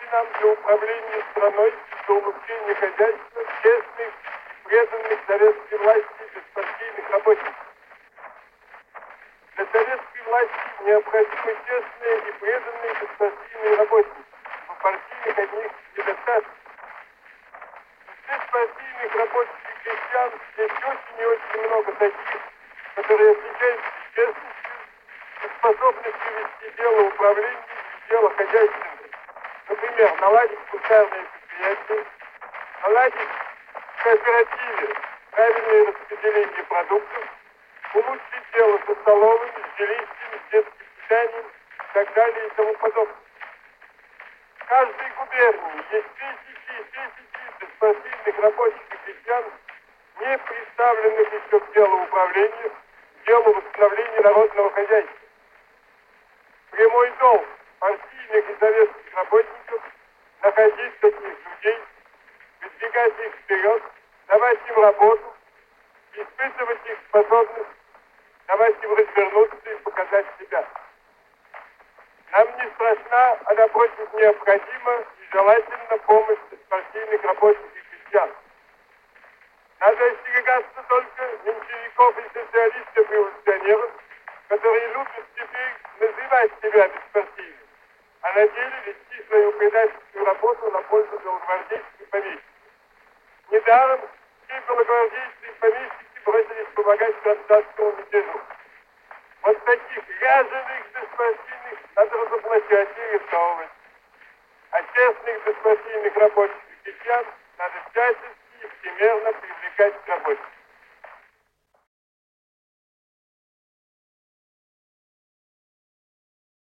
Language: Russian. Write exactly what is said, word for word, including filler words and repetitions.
нам для управления страной, для улучшения хозяйства, честных и преданных советской власти беспартийных работников. Для советской власти необходимы честные и преданные беспартийные работники, но партийных одних недостаточно. Среди партийных рабочих и крестьян здесь очень и очень много таких, которые отличаются честностью и способностью вести дело управления и дело хозяйственное. Например, наладить кустарные предприятия, наладить в кооперативе правильное распределение продуктов, улучшить дело со столовыми, с жилищами, с детским питанием и так далее и тому подобное. В каждой губернии есть тысячи и тысячи беспартийных рабочих и крестьян, не представленных еще к делу управления, к делу восстановления народного хозяйства. Прямой долг партийных и советских работников находить таких людей, выдвигать их вперед, давать им работу, испытывать их способность, давать им развернуться и показать себя. Нам не страшна, а напротив необходима и желательна помощь беспартийных рабочих и крестьян. Надо остерегаться только меньшевиков и социалистов-революционеров, которые любят теперь называть себя беспартийными, а на деле вести свою предательскую работу на пользу белогвардейцев и помещиков. Недаром все белогвардейцы и помещики бросились помогать гражданскому мятежу. Вот таких ряженых беспартийных надо разоблачать и арестовывать. А честных беспартийных рабочих и крестьян надо всячески и всемерно привлекать к работе.